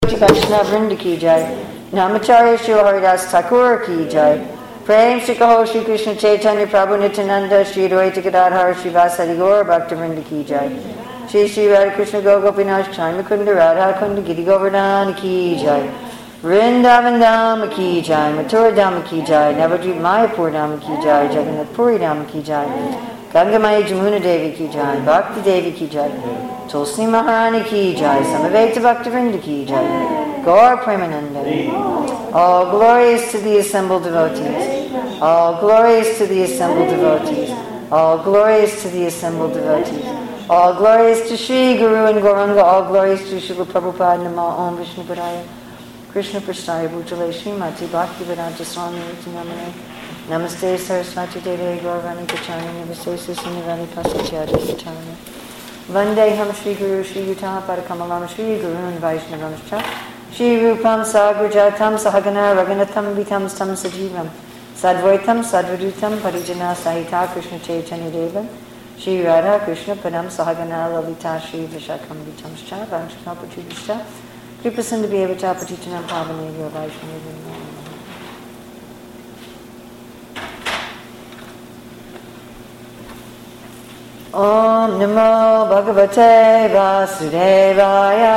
Krishna Vrinda ki jai. Namacharya Shri Haridas Thakur ki jai. Prem Shri Kaho Shri Krishna Chaitanya Prabhu Nityananda Shri Advaita Gadadhar Shri Vasari Gaur Bhakta Vrinda ki jai. Shri Shri Radha Krishna Gopinath Chai Mukunda Radha Kunda Giri Govardhan ki jai. Vrindavan Dham ki jai. Mathura Dham ki jai. Navadvip Mayapur Dham ki jai. Jagannath Puri Dham ki jai. Gangamaya Jamuna Devi ki jai. Bhakti Devi ki jai. Tulsi Maharani ki jai. Samaveta Bhakta Vrinda ki jai. Gaur Premananda. All glories to the assembled devotees. All glories to the assembled devotees. All glories to the assembled devotees. All glories to Shri Guru and Gauranga. All glories to Srila Prabhupada. Nama Om Vishnu Padaya. Krishna Prasthaya Bhutale Srimati Bhaktivedanta Swami Niti Namane. Namaste Saraswati Deve Gauravani Kachani Namaste Susinivani Pasatyadi Kachani. Vandeham Shri Guru Shri Yutam Padakamalam Shri Guru and Vaishnavamscha. Shri Rupam Sagrajatam Sahagana Raganatam Vitam Stam Sajivam Sadvaitam Sadvadutam Parijana Sahita Krishna Chaitanya Devan Shri Radha Krishna Padam Sahagana Lalita Shri Vishakam Vitam Scha Vanchakapachudischa Kripasindha Bhevata Patitanam Pavanegya Vaishnavim. Om Namo Bhagavate Vasudevaya.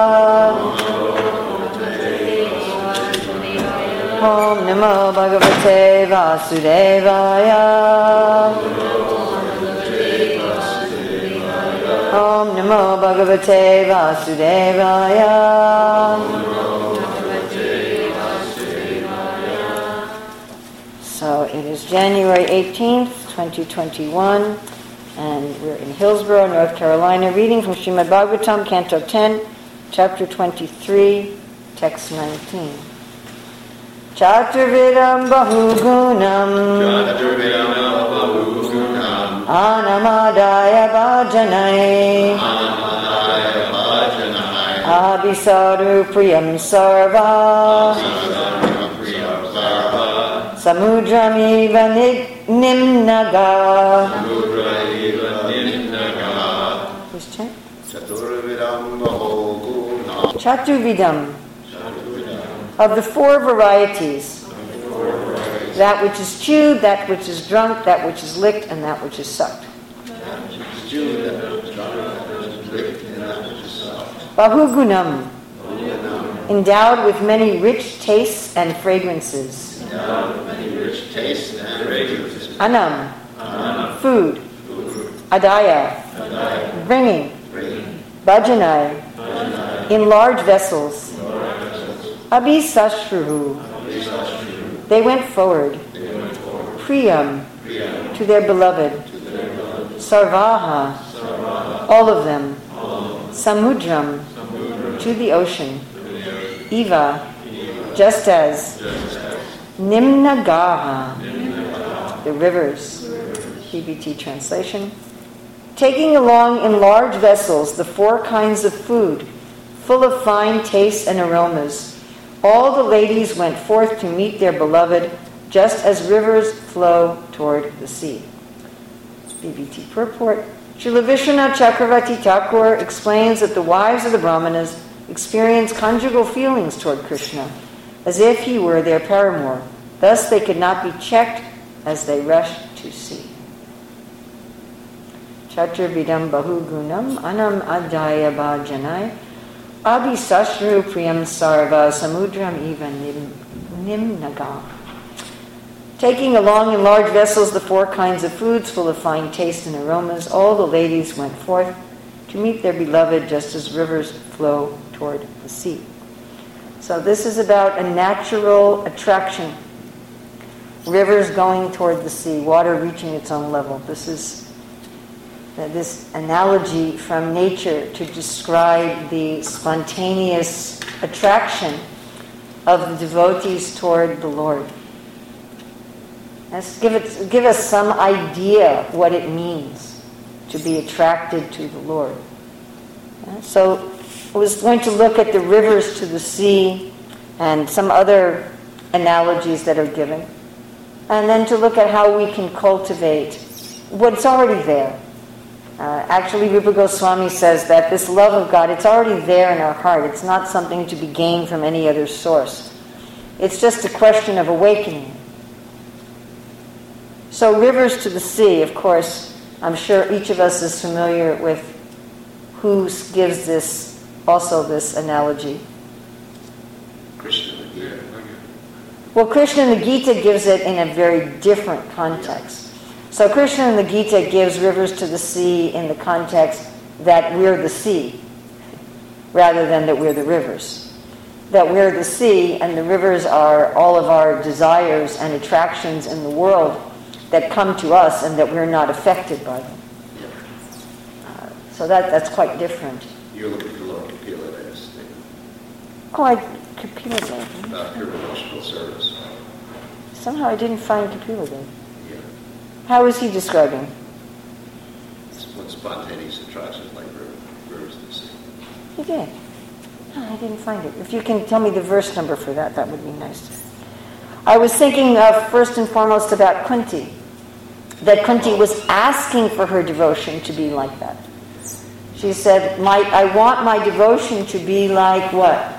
Om Namo Bhagavate Vasudevaya. Om Namo Bhagavate Vasudevaya. So it is January 18th, 2021, and we're in Hillsborough, North Carolina, reading from Srimad Bhagavatam, Canto 10, Chapter 23, Text 19. Chaturvidam bahugunam anamadaya bhajanai abhisaru priyam sarva samudramiva nimnaga. Please chant. Chaturvidam. Of the four varieties, that which is chewed, that which is drunk, that which is licked, and that which is sucked. Bahugunam, endowed with many rich tastes and fragrances. Anam, food. Adaya, bringing. Bhajanai, in large vessels. Abhisashruhu, they went forward. Priyam, to their beloved. Sarvaha, all of them. Samudram, to the ocean. Eva, just as. Nimnagaha, the rivers. PBT translation. Taking along in large vessels the four kinds of food, full of fine tastes and aromas, all the ladies went forth to meet their beloved, just as rivers flow toward the sea. BBT purport. Srila Vishwanath Chakravarti Thakur explains that the wives of the Brahmanas experience conjugal feelings toward Krishna, as if he were their paramour. Thus they could not be checked as they rushed to sea. Chaturvidam bahugunam anam adaya bhajanai abhisashru priyam sarva samudram eva nimnaga. Taking along in large vessels the four kinds of foods full of fine taste and aromas, all the ladies went forth to meet their beloved just as rivers flow toward the sea. So this is about a natural attraction. Rivers going toward the sea, water reaching its own level. This is this analogy from nature to describe the spontaneous attraction of the devotees toward the Lord. Let's give us some idea what it means to be attracted to the Lord. So I was going to look at the rivers to the sea and some other analogies that are given, and then to look at how we can cultivate what's already there. Actually, Rupa Goswami says that this love of God, it's already there in our heart. It's not something to be gained from any other source. It's just a question of awakening. So rivers to the sea, of course, I'm sure each of us is familiar with who gives this, also this analogy. Krishna. Yeah. Well, Krishna in the Gita gives it in a very different context. So Krishna in the Gita gives rivers to the sea in the context that we're the sea, rather than that we're the rivers. That we're the sea and the rivers are all of our desires and attractions in the world that come to us and that we're not affected by them. So that's quite different. You're looking for Lord Kapila there. Oh, Kapila Dev. Pure devotional service. Somehow I didn't find Kapila Dev. Yeah. How is he describing? It's what spontaneous attractions like rivers to the sea. He did. Oh, I didn't find it. If you can tell me the verse number for that, that would be nice. I was thinking first and foremost about Kunti. That Kunti was asking for her devotion to be like that. She said, I want my devotion to be like what?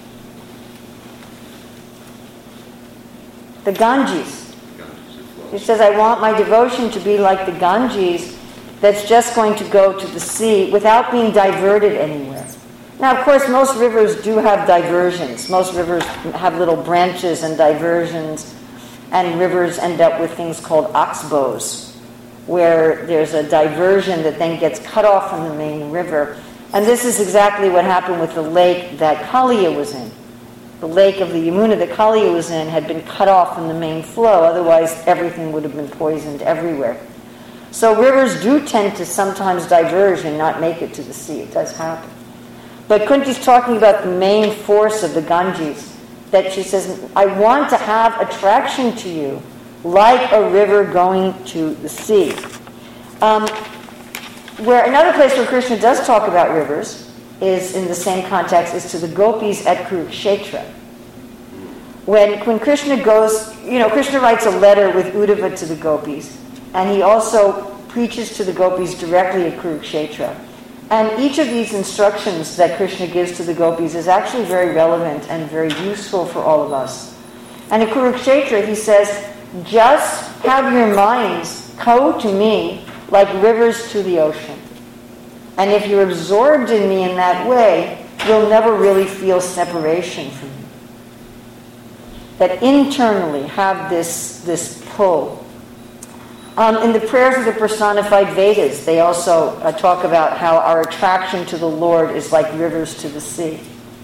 The Ganges. She says, I want my devotion to be like the Ganges that's just going to go to the sea without being diverted anywhere. Now, of course, most rivers do have diversions. Most rivers have little branches and diversions, and rivers end up with things called oxbows, where there's a diversion that then gets cut off from the main river. And this is exactly what happened with the lake that Kaliya was in. The lake of the Yamuna that Kaliya was in had been cut off from the main flow, otherwise everything would have been poisoned everywhere. So rivers do tend to sometimes diverge and not make it to the sea. It does happen. But Kunti's talking about the main force of the Ganges, that she says, I want to have attraction to you, like a river going to the sea. Where another place where Krishna does talk about rivers is in the same context, is to the gopis at Kurukshetra. When Krishna goes, Krishna writes a letter with Uddhava to the gopis, and he also preaches to the gopis directly at Kurukshetra. And each of these instructions that Krishna gives to the gopis is actually very relevant and very useful for all of us. And at Kurukshetra, he says, just have your minds go to me like rivers to the ocean. And if you're absorbed in me in that way, you'll never really feel separation from me. That internally have this pull. In the prayers of the personified Vedas, they also talk about how our attraction to the Lord is like rivers to the sea.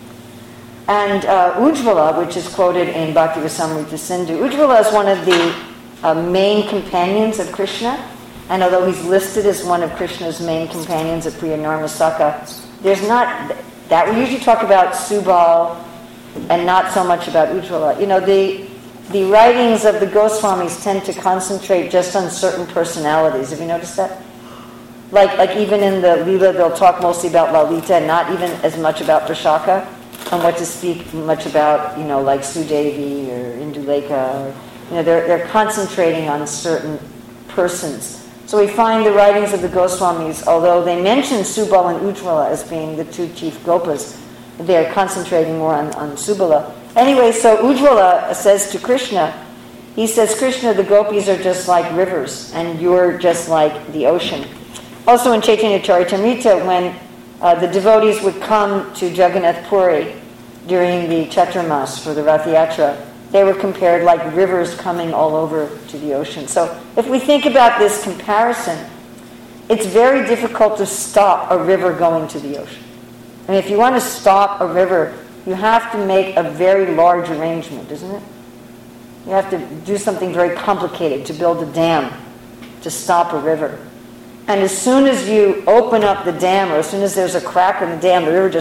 And Ujjvala, which is quoted in Bhakti Rasamrita Sindhu, Ujjvala is one of the main companions of Krishna. And although he's listed as one of Krishna's main companions at Priya Narmasaka, there's not that. We usually talk about Subal and not so much about Ujjvala. The writings of the Goswamis tend to concentrate just on certain personalities. Have you noticed that? Like even in the Leela, they'll talk mostly about Lalita and not even as much about Vishaka, and what to speak much about, like Sudevi or Indulekha. They're concentrating on certain persons. So we find the writings of the Goswamis, although they mention Subal and Ujjvala as being the two chief gopas, they're concentrating more on Subala. Anyway, so Ujjvala says to Krishna, he says, Krishna, the gopis are just like rivers, and you're just like the ocean. Also in Chaitanya Charitamrita, when the devotees would come to Jagannath Puri during the Chaturmas for the Rath Yatra, they were compared like rivers coming all over to the ocean. So if we think about this comparison, it's very difficult to stop a river going to the ocean. I mean, if you want to stop a river, you have to make a very large arrangement, isn't it? You have to do something very complicated to build a dam to stop a river. And as soon as you open up the dam, or as soon as there's a crack in the dam, the river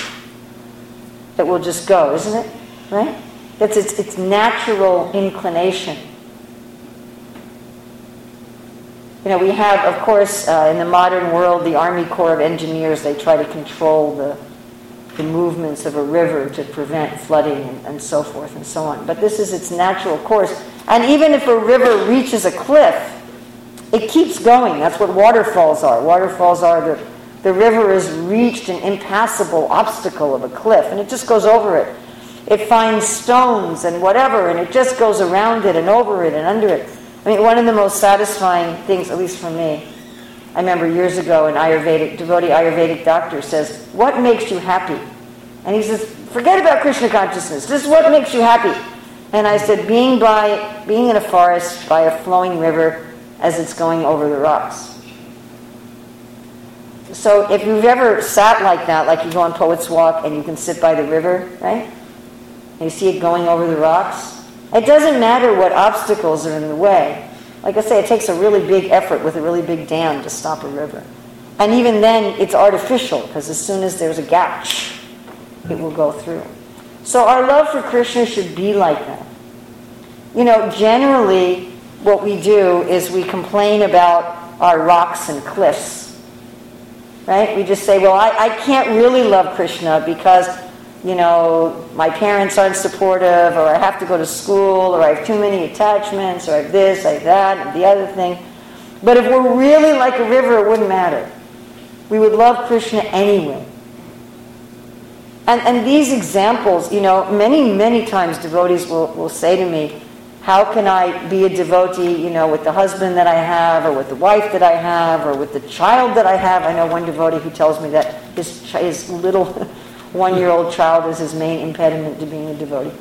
it will just go, isn't it? Right? That's its natural inclination. We have, of course, in the modern world, the Army Corps of Engineers, they try to control the movements of a river to prevent flooding and so forth and so on. But this is its natural course. And even if a river reaches a cliff, it keeps going. That's what waterfalls are. Waterfalls are the river has reached an impassable obstacle of a cliff, and it just goes over it. It finds stones and whatever, and it just goes around it and over it and under it. I mean, one of the most satisfying things, at least for me, I remember years ago an devotee Ayurvedic doctor says, "What makes you happy?" And he says, "Forget about Krishna consciousness. This is what makes you happy." And I said, being in a forest by a flowing river as it's going over the rocks. So if you've ever sat like that, like you go on Poets Walk and you can sit by the river, right? And you see it going over the rocks. It doesn't matter what obstacles are in the way. Like I say, it takes a really big effort with a really big dam to stop a river. And even then, it's artificial, because as soon as there's a gap, it will go through. So our love for Krishna should be like that. You know, generally, what we do is we complain about our rocks and cliffs. Right? We just say, well, I can't really love Krishna because, you know, my parents aren't supportive, or I have to go to school, or I have too many attachments, or I have this, I have that, and the other thing. But if we're really like a river, it wouldn't matter. We would love Krishna anyway. And these examples, you know, many, many times devotees will say to me, how can I be a devotee, you know, with the husband that I have, or with the wife that I have, or with the child that I have? I know one devotee who tells me that his little one-year-old child is his main impediment to being a devotee.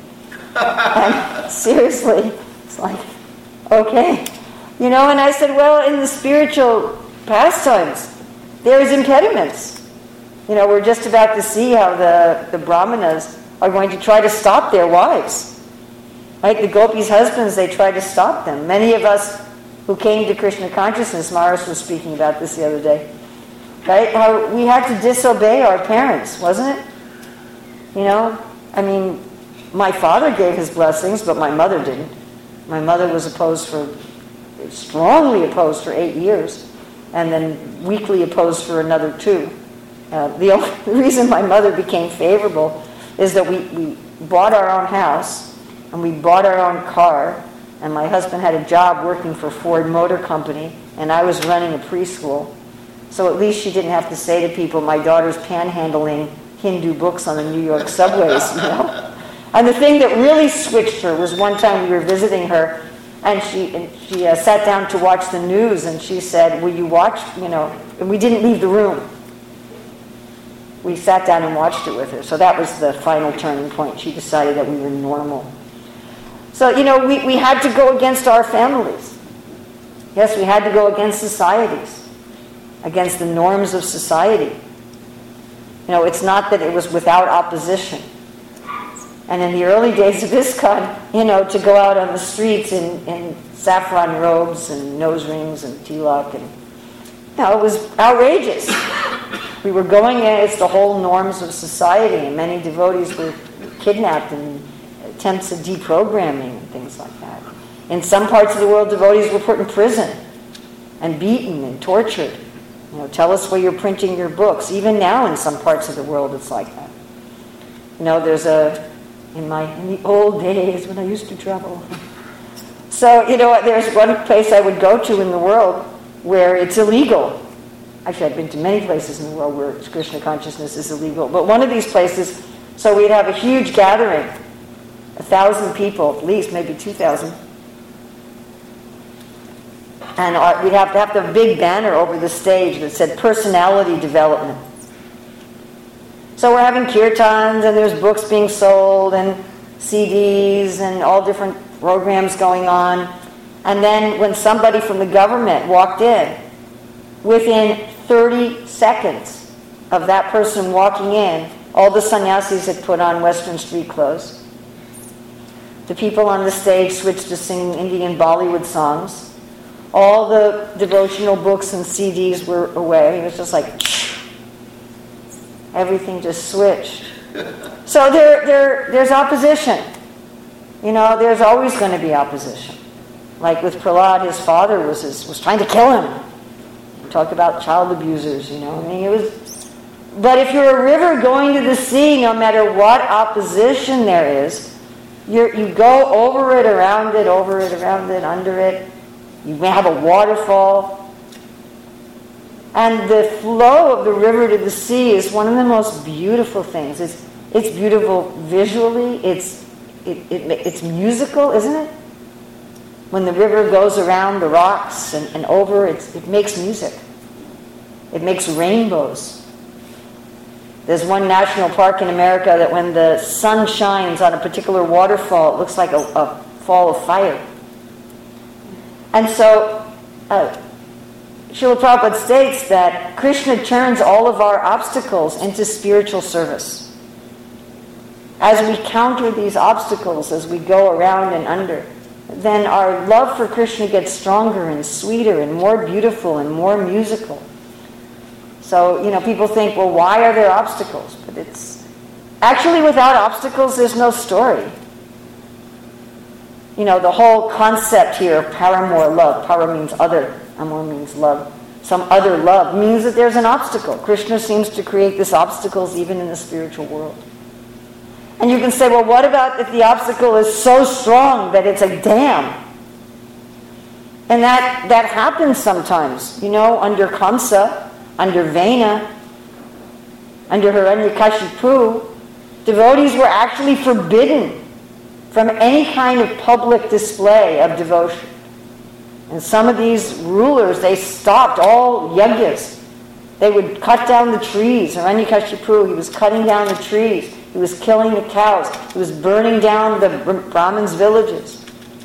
And seriously, it's like, okay. You know, and I said, well, in the spiritual pastimes, there's impediments. You know, we're just about to see how the brahmanas are going to try to stop their wives. Right? The gopis' husbands, they try to stop them. Many of us who came to Krishna consciousness, Maris was speaking about this the other day, right? How we had to disobey our parents, wasn't it? You know, I mean, my father gave his blessings, but my mother didn't. My mother was strongly opposed for 8 years, and then weakly opposed for another 2. The only reason my mother became favorable is that we bought our own house, and we bought our own car, and my husband had a job working for Ford Motor Company, and I was running a preschool. So at least she didn't have to say to people, my daughter's panhandling Hindu books on the New York subways, you know. And the thing that really switched her was one time we were visiting her, and she sat down to watch the news, and she said, will you watch, you know, and we didn't leave the room. We sat down and watched it with her. So that was the final turning point. She decided that we were normal. So, you know, we had to go against our families. Yes, we had to go against societies, against the norms of society. You know, it's not that it was without opposition. And in the early days of ISKCON, you know, to go out on the streets in saffron robes and nose rings and tilak, and, you know, it was outrageous. We were going against the whole norms of society, and many devotees were kidnapped in attempts at deprogramming and things like that. In some parts of the world, devotees were put in prison and beaten and tortured. You know, tell us where you're printing your books. Even now, in some parts of the world, it's like that. You know, there's in the old days when I used to travel. So, you know, there's one place I would go to in the world where it's illegal. Actually, I've been to many places in the world where Krishna consciousness is illegal. But one of these places, so we'd have a huge gathering, 1,000 people, at least, maybe 2,000. And we'd have to have the big banner over the stage that said personality development. So we're having kirtans, and there's books being sold, and CDs, and all different programs going on. And then when somebody from the government walked in, within 30 seconds of that person walking in, all the sannyasis had put on Western street clothes. The people on the stage switched to singing Indian Bollywood songs. All the devotional books and CDs were away. It was just like, everything just switched. So there's opposition. You know, there's always going to be opposition. Like with Prahlad, his father was trying to kill him. Talk about child abusers, you know. I mean, it was. But if you're a river going to the sea, no matter what opposition there is, you go over it, around it, under it, You may have a waterfall. And the flow of the river to the sea is one of the most beautiful things. It's beautiful visually. It's musical, isn't it? When the river goes around the rocks and over, it makes music. It makes rainbows. There's one national park in America that when the sun shines on a particular waterfall, it looks like a fall of fire. And so, Srila Prabhupada states that Krishna turns all of our obstacles into spiritual service. As we counter these obstacles, as we go around and under, then our love for Krishna gets stronger and sweeter and more beautiful and more musical. So, people think, well, why are there obstacles? But it's actually, without obstacles, there's no story. The whole concept here of paramour love, para means other, amor means love, some other love, means that there's an obstacle. Krishna seems to create these obstacles even in the spiritual world. And you can say, well, what about if the obstacle is so strong that it's a dam? And that happens sometimes, under Kamsa, under Vena, under Hiranyakashipu. Devotees were actually forbidden from any kind of public display of devotion. And some of these rulers, they stopped all yajnas. They would cut down the trees. Hiranyakashipu, he was cutting down the trees. He was killing the cows. He was burning down the Brahmins' villages.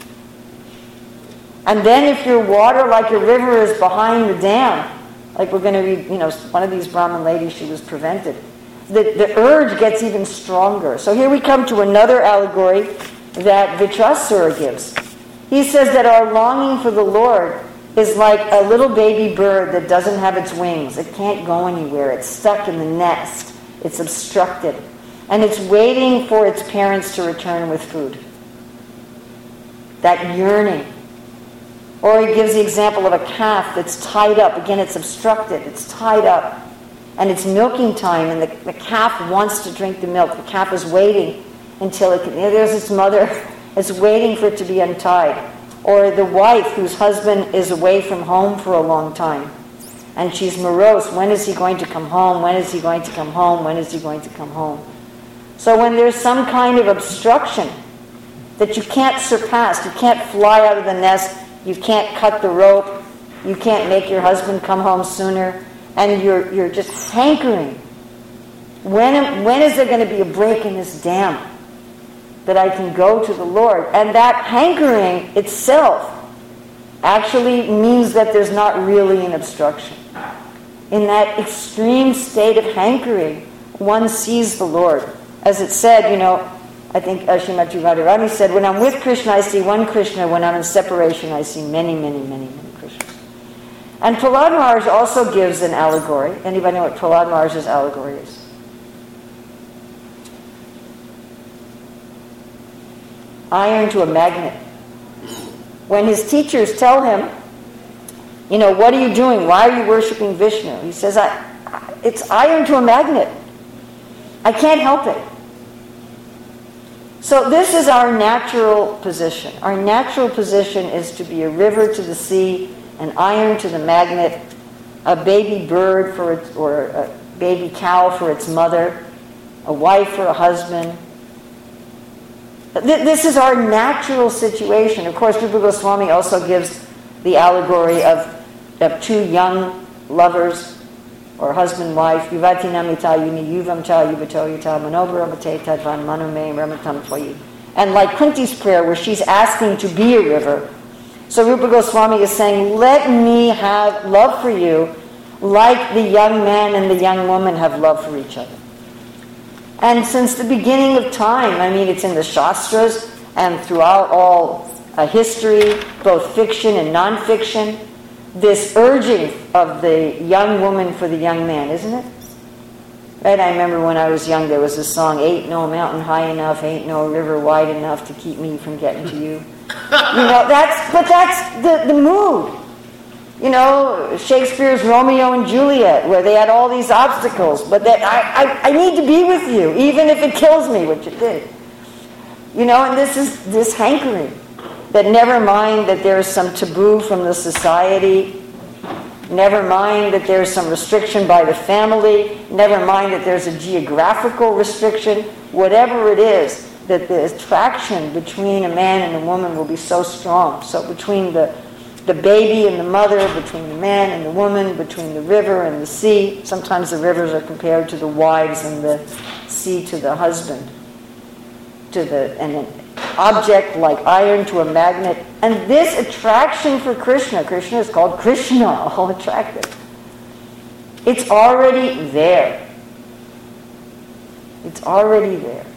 And then if your water, like your river, is behind the dam, like we're going to read, one of these Brahmin ladies, she was prevented. The urge gets even stronger. So here we come to another allegory that Vitrasura gives. He says that our longing for the Lord is like a little baby bird that doesn't have its wings. It can't go anywhere. It's stuck in the nest. It's obstructed. And it's waiting for its parents to return with food. That yearning. Or he gives the example of a calf that's tied up. Again, it's obstructed. It's tied up. And it's milking time, and the calf wants to drink the milk. The calf is waiting until it can. There's its mother is waiting for it to be untied. Or the wife whose husband is away from home for a long time. And she's morose. When is he going to come home? When is he going to come home? When is he going to come home? So when there's some kind of obstruction that you can't surpass, you can't fly out of the nest, you can't cut the rope, you can't make your husband come home sooner, and you're just hankering. When is there going to be a break in this dam that I can go to the Lord? And that hankering itself actually means that there's not really an obstruction. In that extreme state of hankering, one sees the Lord. As it said, I think Srimati Radharani said, when I'm with Krishna, I see one Krishna. When I'm in separation, I see many, many, many, many Krishnas. And Prahlad Maharaj also gives an allegory. Anybody know what Prahlad Maharaj's allegory is? Iron to a magnet. When his teachers tell him, what are you doing? Why are you worshiping Vishnu? He says, it's iron to a magnet. I can't help it. So this is our natural position. Our natural position is to be a river to the sea, an iron to the magnet, a baby bird or a baby cow for its mother, a wife for a husband. This is our natural situation. Of course, Rupa Goswami also gives the allegory of two young lovers, or husband-wife, yuvati namita yuni yuvam cha yuvato yuta manobaramate tadvan manume ramatam tvayi. And like Kunti's prayer, where she's asking to be a river. So Rupa Goswami is saying, let me have love for you like the young man and the young woman have love for each other. And since the beginning of time, it's in the Shastras and throughout all history, both fiction and non-fiction, this urging of the young woman for the young man, isn't it? Right? I remember when I was young, there was a song, ain't no mountain high enough, ain't no river wide enough to keep me from getting to you. That's the mood. Shakespeare's Romeo and Juliet, where they had all these obstacles, but that I need to be with you, even if it kills me, which it did. And this is this hankering. That never mind that there is some taboo from the society, never mind that there is some restriction by the family, never mind that there's a geographical restriction, whatever it is, that the attraction between a man and a woman will be so strong. So between the baby and the mother, between the man and the woman, between the river and the sea. Sometimes the rivers are compared to the wives and the sea to the husband. And an object like iron to a magnet. And this attraction for Krishna is called Krishna, all attractive. It's already there. It's already there.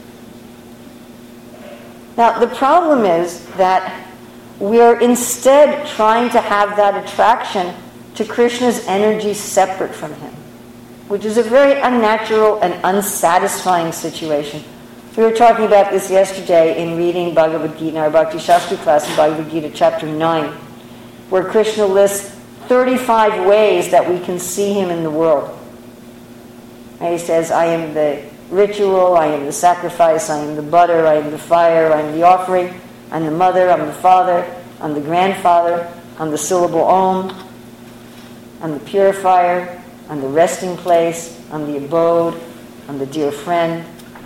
Now, the problem is that we're instead trying to have that attraction to Krishna's energy separate from him, which is a very unnatural and unsatisfying situation. We were talking about this yesterday in reading Bhagavad Gita in our Bhakti Shastri class in Bhagavad Gita chapter 9, where Krishna lists 35 ways that we can see him in the world. And he says, I am the ritual, I am the sacrifice, I am the butter, I am the fire, I am the offering, I'm the mother, I'm the father, I'm the grandfather, I'm the syllable Om, I'm the purifier, I'm the resting place, I'm the abode, I'm the dear friend.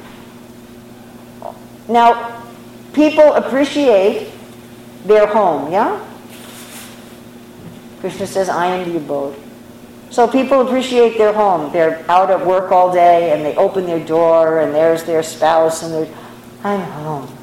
Now, people appreciate their home, yeah? Krishna says, I am the abode. So people appreciate their home. They're out at work all day and they open their door and there's their spouse and they're, I'm home.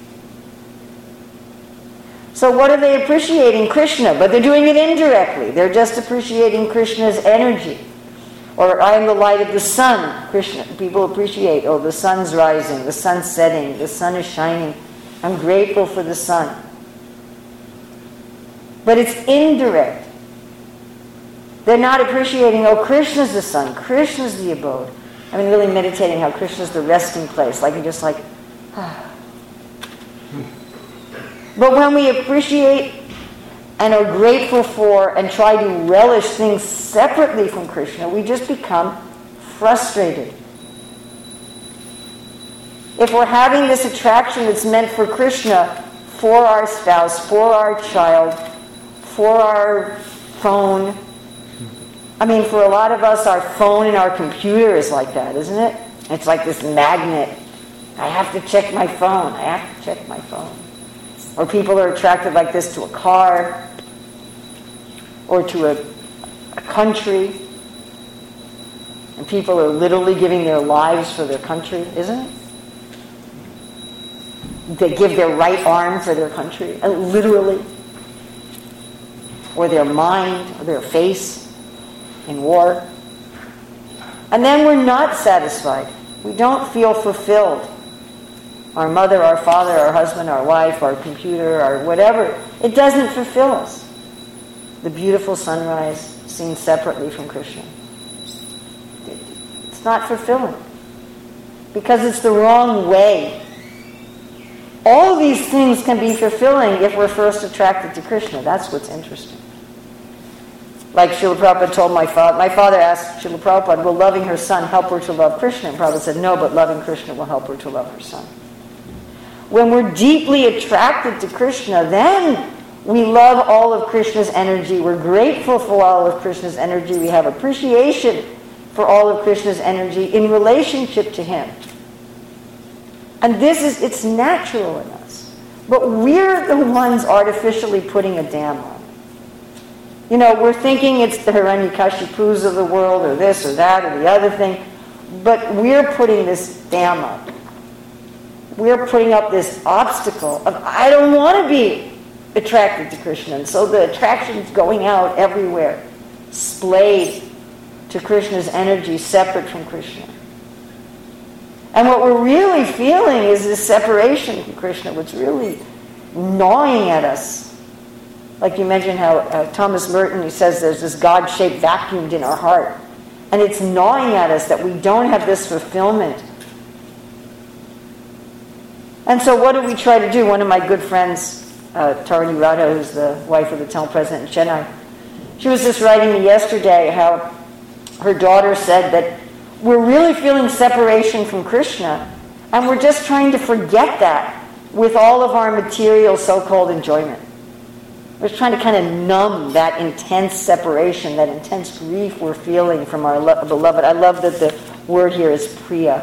So what are they appreciating? Krishna, but they're doing it indirectly. They're just appreciating Krishna's energy. Or I am the light of the sun. Krishna, people appreciate, oh, the sun's rising, the sun's setting, the sun is shining. I'm grateful for the sun. But it's indirect. They're not appreciating, oh, Krishna's the sun, Krishna's the abode. I mean, really meditating how Krishna's the resting place. Like, you're just like, ah. But when we appreciate and are grateful for and try to relish things separately from Krishna, we just become frustrated. If we're having this attraction that's meant for Krishna, for our spouse, for our child, for our phone, I mean, for a lot of us, our phone and our computer is like that, isn't it? It's like this magnet. I have to check my phone. I have to check my phone. Or people are attracted like this to a car or to a country. And people are literally giving their lives for their country, isn't it? They give their right arm for their country, literally. Or their mind, or their face in war. And then we're not satisfied. We don't feel fulfilled. Our mother, our father, our husband, our wife, our computer, our whatever, it doesn't fulfill us. The beautiful sunrise seen separately from Krishna. It's not fulfilling. Because it's the wrong way. All these things can be fulfilling if we're first attracted to Krishna. That's what's interesting. Like Srila Prabhupada told my father asked Srila Prabhupada, will loving her son help her to love Krishna? And Prabhupada said, no, but loving Krishna will help her to love her son. When we're deeply attracted to Krishna, then we love all of Krishna's energy. We're grateful for all of Krishna's energy. We have appreciation for all of Krishna's energy in relationship to him. And it's natural in us. But we're the ones artificially putting a dam on it. You know, we're thinking it's the Hiranyakashipus of the world, or this or that or the other thing. But we're putting this dam up. We're putting up this obstacle of, I don't want to be attracted to Krishna. And so the attraction is going out everywhere, splayed to Krishna's energy, separate from Krishna. And what we're really feeling is this separation from Krishna, which really gnawing at us. Like you mentioned how Thomas Merton, he says there's this God-shaped vacuum in our heart. And it's gnawing at us that we don't have this fulfillment. And so what do we try to do? One of my good friends, Tarini Radha, who's the wife of the temple president in Chennai, she was just writing me yesterday how her daughter said that we're really feeling separation from Krishna, and we're just trying to forget that with all of our material so-called enjoyment. We're trying to kind of numb that intense separation, that intense grief we're feeling from our beloved. I love that the word here is priya.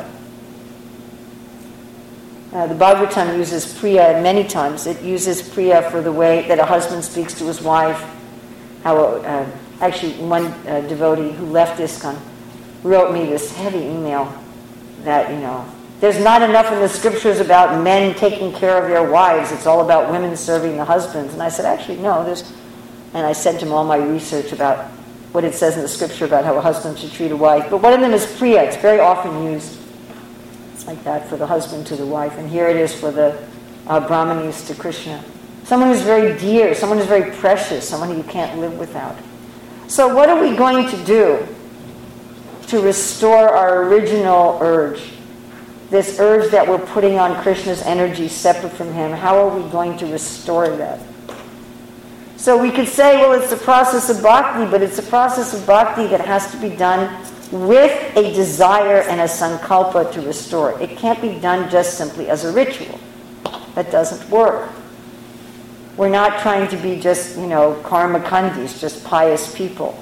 The Bhagavatam uses priya many times. It uses priya for the way that a husband speaks to his wife. How actually one devotee who left ISKCON wrote me this heavy email that, there's not enough in the scriptures about men taking care of their wives. It's all about women serving the husbands. And I said, actually, no. And I sent him all my research about what it says in the scripture about how a husband should treat a wife. But one of them is priya. It's very often used like that for the husband to the wife. And here it is for the Brahmanis to Krishna. Someone who's very dear, someone who's very precious, someone who you can't live without. So what are we going to do to restore our original urge? This urge that we're putting on Krishna's energy separate from him, how are we going to restore that? So we could say, well, it's the process of bhakti, but it's a process of bhakti that has to be done with a desire and a sankalpa to restore it. It can't be done just simply as a ritual. That doesn't work. We're not trying to be just, karma kandis, just pious people.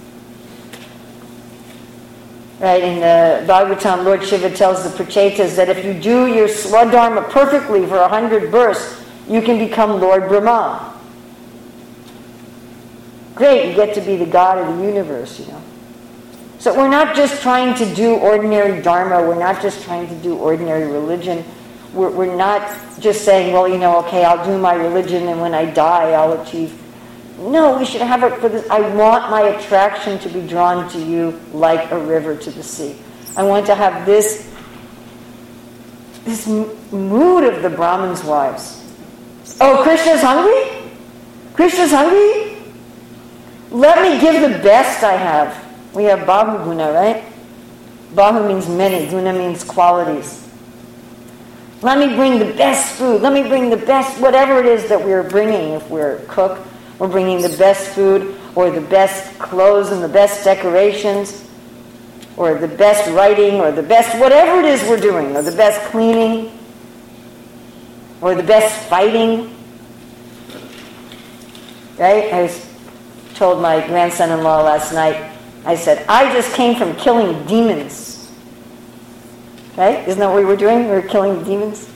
Right, in the Bhagavatam, Lord Shiva tells the Prachetas that if you do your swadharma perfectly for 100 births, you can become Lord Brahma. Great, you get to be the God of the universe, So we're not just trying to do ordinary dharma, we're not just trying to do ordinary religion. We're not just saying, well, okay, I'll do my religion and when I die I'll achieve. No, we should have it for this. I want my attraction to be drawn to you like a river to the sea. I want to have this mood of the Brahmins' wives. Oh, Krishna's hungry? Krishna's hungry? Let me give the best I have. We have Bahu Guna, right? Bahu means many. Guna means qualities. Let me bring the best food. Let me bring the best, whatever it is that we're bringing. If we're a cook, we're bringing the best food, or the best clothes and the best decorations, or the best writing, or the best, whatever it is we're doing, or the best cleaning, or the best fighting. Right? I told my grandson-in-law last night, I said, I just came from killing demons. Right? Isn't that what we were doing? We were killing demons.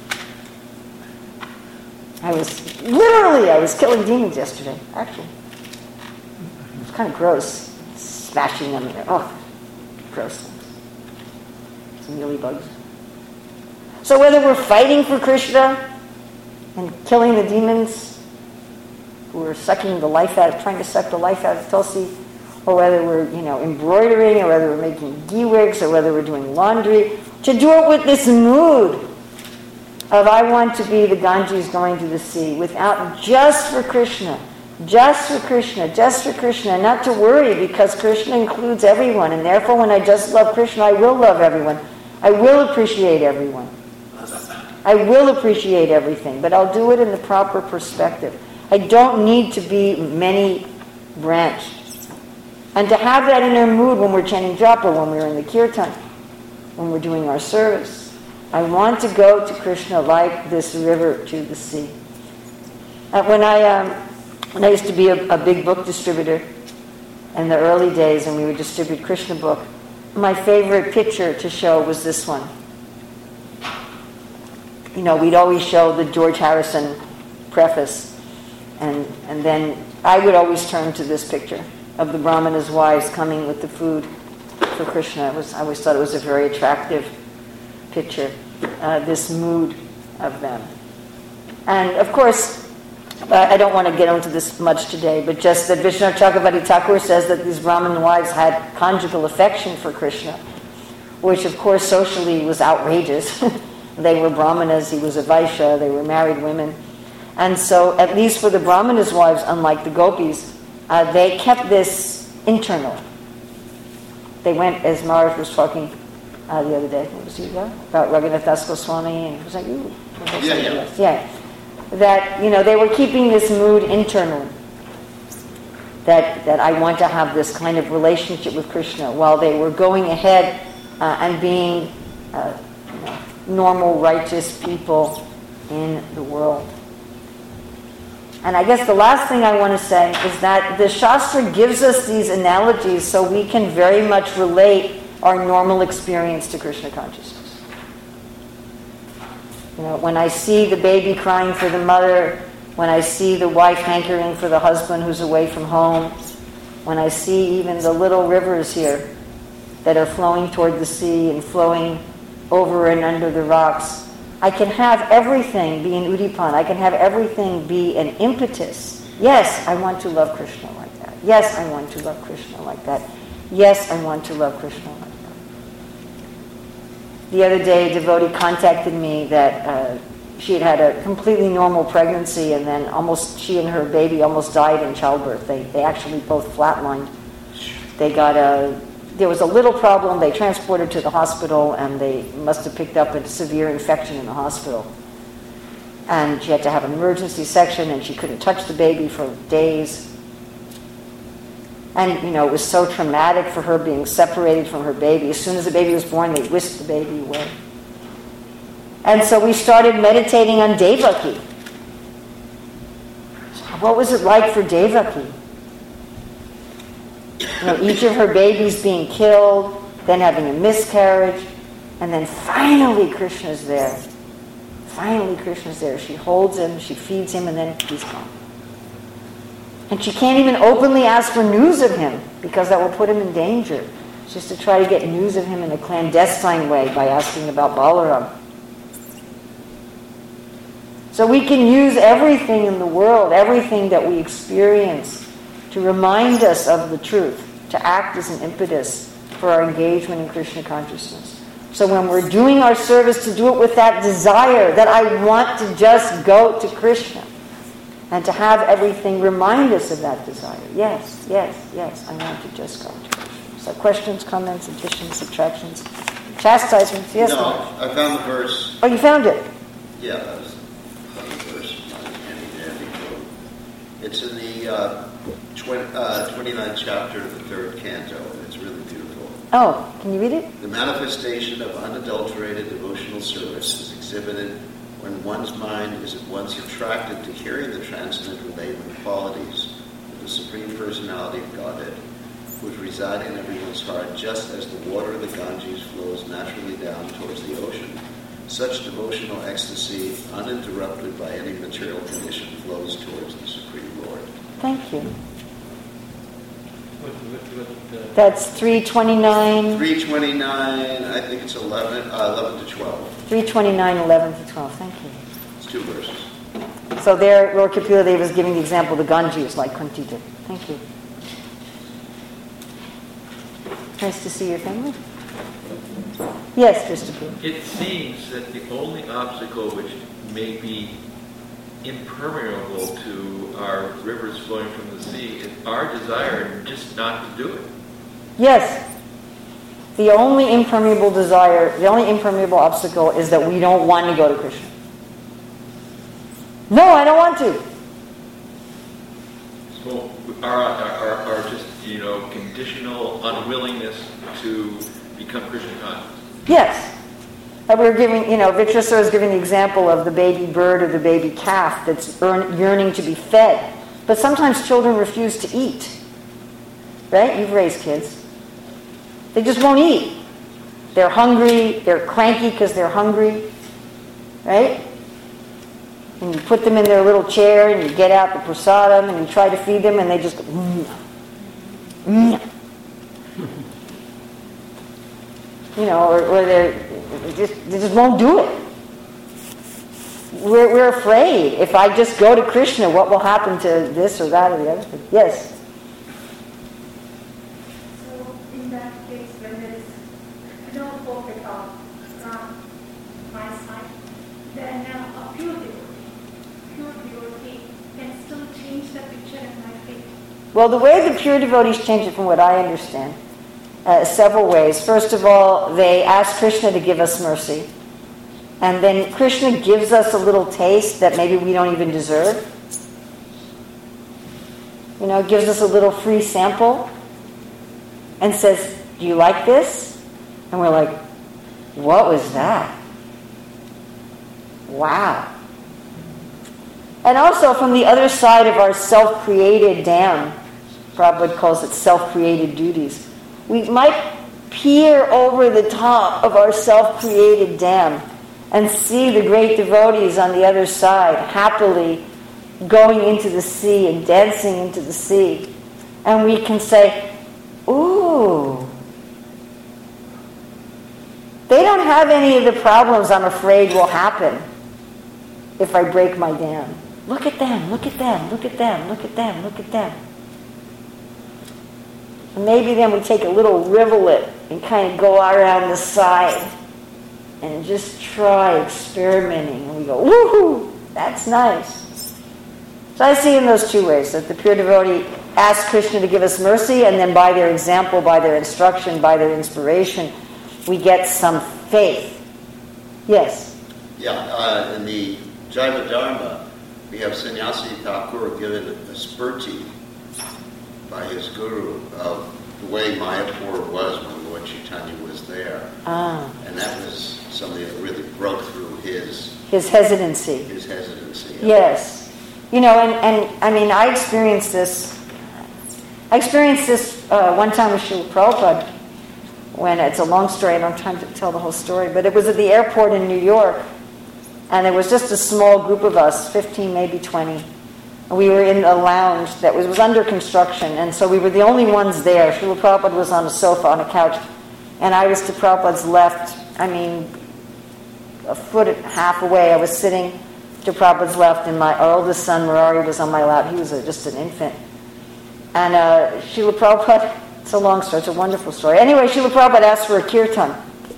I was killing demons yesterday, actually. It was kind of gross, smashing them. Oh, gross. Some mealy bugs. So whether we're fighting for Krishna and killing the demons who are sucking the life out, trying to suck the life out of Tulsi, or whether we're, embroidering, or whether we're making ghee wigs, or whether we're doing laundry, to do it with this mood of I want to be the Ganges going to the sea, without just for Krishna, just for Krishna, just for Krishna, not to worry because Krishna includes everyone, and therefore when I just love Krishna, I will love everyone. I will appreciate everyone. I will appreciate everything, but I'll do it in the proper perspective. I don't need to be many-branched. And to have that inner mood when we're chanting japa, when we're in the kirtan, when we're doing our service. I want to go to Krishna like this river to the sea. When I used to be a big book distributor in the early days, and we would distribute Krishna book, my favorite picture to show was this one. We'd always show the George Harrison preface, and then I would always turn to this picture of the Brahmana's wives coming with the food for Krishna. I always thought it was a very attractive picture, this mood of them. And of course, I don't want to get into this much today, but just that Vishnu Chakravarti Thakur says that these Brahmin wives had conjugal affection for Krishna, which of course socially was outrageous. They were Brahmanas, he was a Vaishya, they were married women. And so, at least for the Brahmana's wives, unlike the gopis, they kept this internal. They went, as Maharaj was talking the other day, what was he about? About Raghunath Das Goswami, and it was like, ooh. Yeah. That, they were keeping this mood internal. That I want to have this kind of relationship with Krishna, while they were going ahead and being normal, righteous people in the world. And I guess the last thing I want to say is that the Shastra gives us these analogies so we can very much relate our normal experience to Krishna consciousness. You know, when I see the baby crying for the mother, when I see the wife hankering for the husband who's away from home, when I see even the little rivers here that are flowing toward the sea and flowing over and under the rocks, I can have everything be an udipan. I can have everything be an impetus. Yes, I want to love Krishna like that. Yes, I want to love Krishna like that. Yes, I want to love Krishna like that. The other day, a devotee contacted me that she had a completely normal pregnancy, and then she and her baby almost died in childbirth. They actually both flatlined. There was a little problem. They transported to the hospital, and they must have picked up a severe infection in the hospital. And she had to have an emergency section, and she couldn't touch the baby for days. And, it was so traumatic for her being separated from her baby. As soon as the baby was born, they whisked the baby away. And so we started meditating on Devaki. What was it like for Devaki? Each of her babies being killed, then having a miscarriage, and then finally Krishna's there. Finally Krishna's there. She holds him, she feeds him, and then he's gone. And she can't even openly ask for news of him, because that will put him in danger. Just to try to get news of him in a clandestine way by asking about Balaram. So we can use everything in the world, everything that we experience, to remind us of the truth, to act as an impetus for our engagement in Krishna consciousness. So when we're doing our service, to do it with that desire that I want to just go to Krishna, and to have everything remind us of that desire. Yes, yes, yes, I want to just go to Krishna. So questions, comments, additions, subtractions, chastisements? Yes, No, Lord. I found the verse. Oh, you found it? Yeah, that was the verse. It's in the 29th chapter of the 3rd canto, and it's really beautiful. Oh, can you read it? The manifestation of unadulterated devotional service is exhibited when one's mind is at once attracted to hearing the transcendent relating qualities of the Supreme Personality of Godhead, which reside in everyone's heart, just as the water of the Ganges flows naturally down towards the ocean. Such devotional ecstasy, uninterrupted by any material condition, flows towards the Supreme Lord. Thank you. That's 329. 329, I think it's 11 to 12. 329, 11 to 12. Thank you. It's 2 verses. So there, Lord Kapila Deva was giving the example of the Ganges, like Kunti did. Thank you. Nice to see your family. Yes, Christopher. It seems that the only obstacle which may be impermeable to our rivers flowing from the sea is our desire just not to do it. Yes. The only impermeable desire, the only impermeable obstacle is that we don't want to go to Krishna. No, I don't want to. So our just, conditional unwillingness to become Krishna conscious. Yes. We were giving, Vitrasara is giving the example of the baby bird or the baby calf that's yearning to be fed. But sometimes children refuse to eat. Right? You've raised kids. They just won't eat. They're hungry. They're cranky because they're hungry. Right? And you put them in their little chair and you get out the prasadam and you try to feed them and they just go, or they just won't do it. We're afraid. If I just go to Krishna, what will happen to this or that or the other thing? Yes? So in that case, when there is no hope at all from my side, then a pure devotee can still change the picture in my faith. Well, the way the pure devotees change it, from what I understand, several ways. First of all, they ask Krishna to give us mercy. And then Krishna gives us a little taste that maybe we don't even deserve. Gives us a little free sample and says, do you like this? And we're like, what was that? Wow. And also from the other side of our self-created dam, Prabhupada calls it self-created duties, we might peer over the top of our self-created dam and see the great devotees on the other side happily going into the sea and dancing into the sea. And we can say, ooh, they don't have any of the problems I'm afraid will happen if I break my dam. Look at them, look at them, look at them, look at them, look at them. And maybe then we take a little rivulet and kind of go out around the side and just try experimenting. And we go, woohoo, that's nice. So I see in those two ways, that the pure devotee asks Krishna to give us mercy, and then by their example, by their instruction, by their inspiration, we get some faith. Yes? Yeah, in the Jaiva Dharma, we have Sannyasi Thakur given a spurti by his guru of the way Mayapur was when Lord Chaitanya was there. And that was something that really broke through his hesitancy. His hesitancy. Yes. You know, and I mean, I experienced this one time with Srila Prabhupada, when, it's a long story, I don't have time to tell the whole story, but it was at the airport in New York, and it was just a small group of us, 15, maybe 20. And we were in a lounge that was under construction, and so we were the only ones there. Srila Prabhupada was on a sofa, on a couch, and I was to Prabhupada's left, I mean, a foot and a half away. I was sitting to Prabhupada's left, and our oldest son, Murari, was on my lap. He was just an infant. And Srila Prabhupada, it's a long story, it's a wonderful story. Anyway, Srila Prabhupada asked for a kirtan.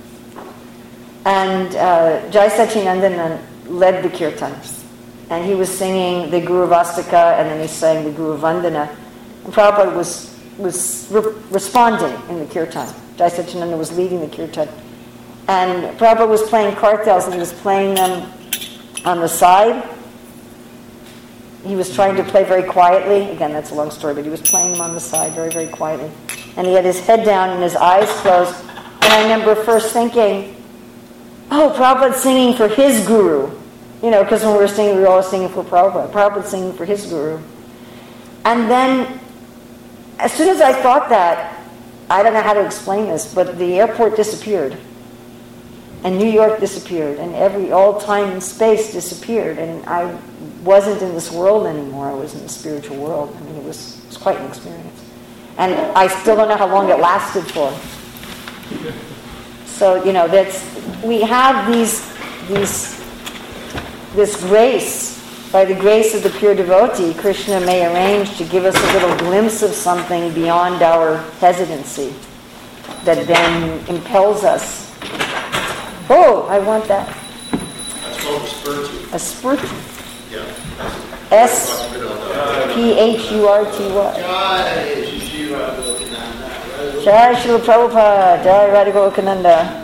And Jai Sachinandan led the kirtan. And he was singing the Guru Vastika, and then he sang the Guru Vandana. And Prabhupada was responding in the kirtan. Jai Sachinandan was leading the kirtan. And Prabhupada was playing kartals, and he was playing them on the side. He was trying to play very quietly. Again, that's a long story, but he was playing them on the side very, very quietly. And he had his head down and his eyes closed. And I remember first thinking, oh, Prabhupada's singing for his guru. You know, because when we were singing, we were always singing for Prabhupada. Prabhupada's singing for his guru. And then, as soon as I thought that, I don't know how to explain this, but the airport disappeared. And New York disappeared. And all time and space disappeared. And I wasn't in this world anymore. I was in the spiritual world. I mean, it was quite an experience. And I still don't know how long it lasted for. So, you know, we have this grace. By the grace of the pure devotee, Krishna may arrange to give us a little glimpse of something beyond our hesitancy that then impels us. Oh, I want that. That's called a spurti. A spurti. Yeah. S-P-H-U-R-T-Y. Jai Srila Prabhupada. Jai Radha Gokananda.